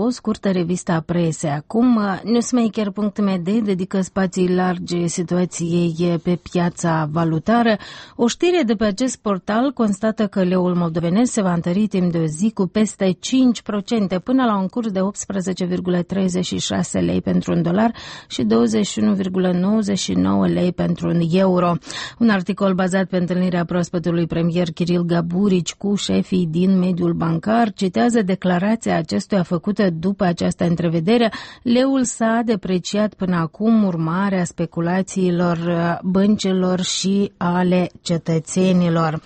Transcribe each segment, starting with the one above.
o scurtă revistă a presei. Acum, Newsmaker.md dedică spații largi situației pe piața valutară. O știre de pe acest portal constată că leul moldovenesc se va întări timp de o zi cu peste 5% până la un curs de 18,36 lei pentru un dolar și 21,99 lei pentru un euro. Un articol bazat pe întâlnirea proaspătului premier Kiril Gaburici cu șefii din mediul bancar citează declarația acestuia făcută după această întrevedere. Leul s-a depreciat până acum urmare a speculațiilor băncilor și ale cetățenilor.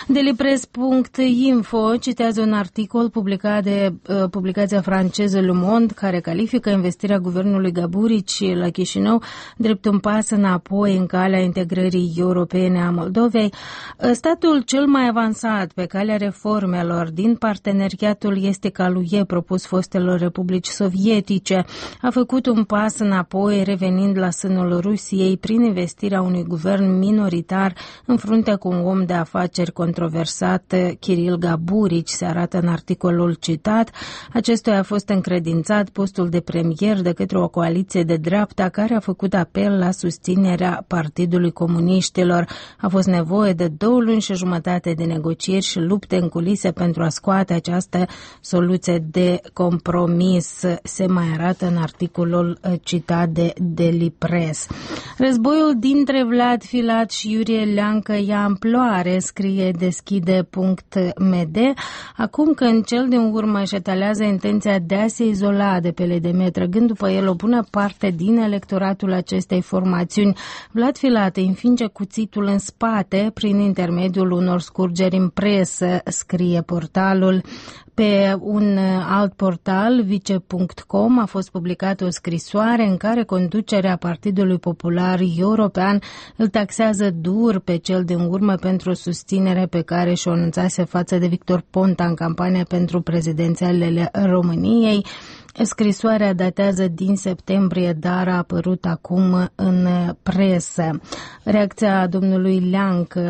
Dailypress.info citează un articol publicat de publicația franceză Le Monde, care califică investirea guvernului Gaburici la Chișinău drept un pas înapoi în calea integrării europene a Moldovei. Statul cel mai avansat pe calea reformelor din parteneriatul estic-aluie propus fostelor republici sovietice a făcut un pas înapoi, revenind la sânul Rusiei prin investirea unui guvern minoritar în frunte cu un om de afaceri controversat, Kiril Gaburici, se arată în articolul citat. Acestuia a fost încredințat postul de premier de către o coaliție de dreapta care a făcut apel la susținerea Partidului Comuniștilor. A fost nevoie de 2 luni și jumătate de negocieri și lupte în culise pentru a scoate această soluție de compromis, se mai arată în articolul citat de Daily Press. Războiul dintre Vlad Filat și Iurie Leancă ia amploare, scrie Deschide.md, acum că în cel din urmă își etalează intenția de a se izola de pe LDM, trăgând după el o bună parte din electoratul acestei formațiuni. Vlad Filat îi înfinge cuțitul în spate prin intermediul unor scurgeri în presă, scrie portalul. Pe un alt portal, vice.com, a fost publicată o scrisoare în care conducerea Partidului Popular European îl taxează dur pe cel din urmă pentru o susținere pe care și-o anunțase față de Victor Ponta în campania pentru prezidențialele României. Scrisoarea datează din septembrie, dar a apărut acum în presă. Reacția domnului Leancă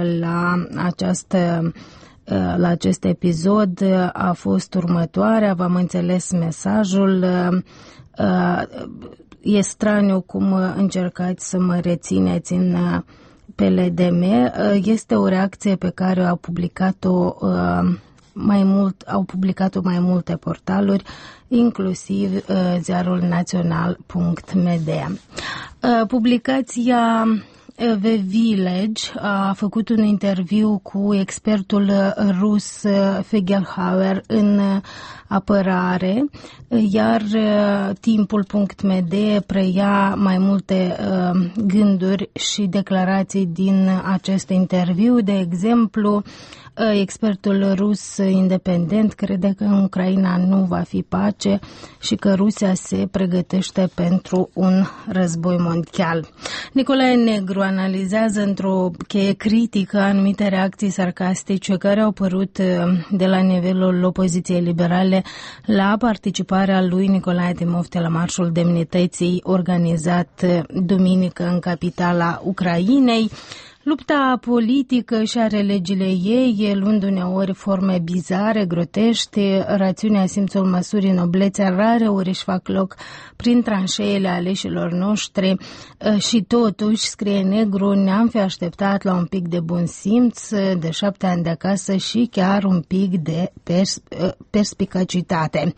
la acest episod a fost următoarea. V-am înțeles mesajul. E straniu cum încercați să mă rețineți în PLDM. Este o reacție pe care au publicat-o mai multe portaluri, inclusiv ziarul național.md. Publicația The Village a făcut un interviu cu expertul rus Fegelhauer în apărare, iar timpul.md preia mai multe gânduri și declarații din acest interviu. De exemplu, expertul rus independent crede că în Ucraina nu va fi pace și că Rusia se pregătește pentru un război mondial. Nicolae Negru analizează într-o cheie critică anumite reacții sarcastice care au apărut de la nivelul opoziției liberale la participarea lui Nicolae Timofte la Marșul Demnității organizat duminică în capitala Ucrainei. Lupta politică și are legile ei, luând uneori forme bizare, grotește, rațiunea, simțul măsurii, noblețea rare ori își fac loc prin tranșeele aleșilor noștri și totuși, scrie Negru, ne-am fi așteptat la un pic de bun simț, de 7 ani de acasă și chiar un pic de perspicacitate.